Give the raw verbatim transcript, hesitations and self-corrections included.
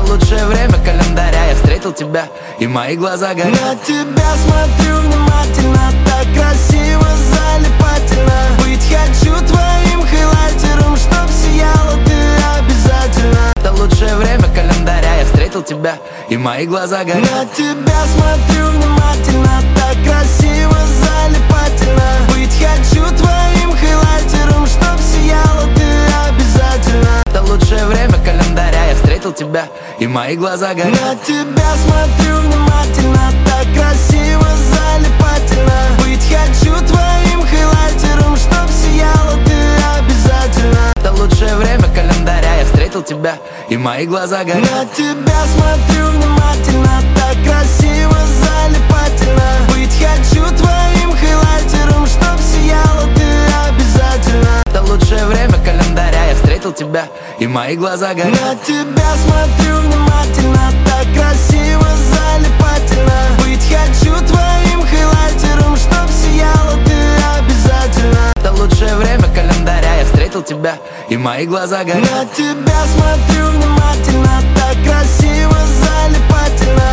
лучшее время календаря. Я встретил тебя, и мои глаза горят. На тебя смотрю внимательно, так красиво, залипательно. Быть хочу твоим хайлайтером, чтоб сияла ты обязательно. Это лучшее время календаря. Я встретил тебя, и мои глаза горят. На тебя смотрю внимательно, так красиво, залипательно. Быть хочу твоим хайлайтером, чтоб сияла ты обязательно. Это лучшее время календаря. Я встретил тебя, и мои глаза горят. На тебя смотрю внимательно, так красиво, залипательно. Быть хочу твоим хайлайтером, чтоб сияла ты обязательно. Это лучшее время календаря. Я встретил тебя, и мои глаза горят. На тебя смотрю внимательно, так красиво, залипательно. Быть хочу твоим хайлайтером, чтоб сияла ты обязательно. Это лучшее время календаря. Я встретил тебя, и мои глаза горят. На тебя смотрю внимательно, так красиво, залипательно. Быть хочу твоим хайлайтером, чтоб сияла ты обязательно. Это лучшее время календаря. Я встретил тебя, и мои глаза горят. На тебя смотрю внимательно, так красиво, залипательно.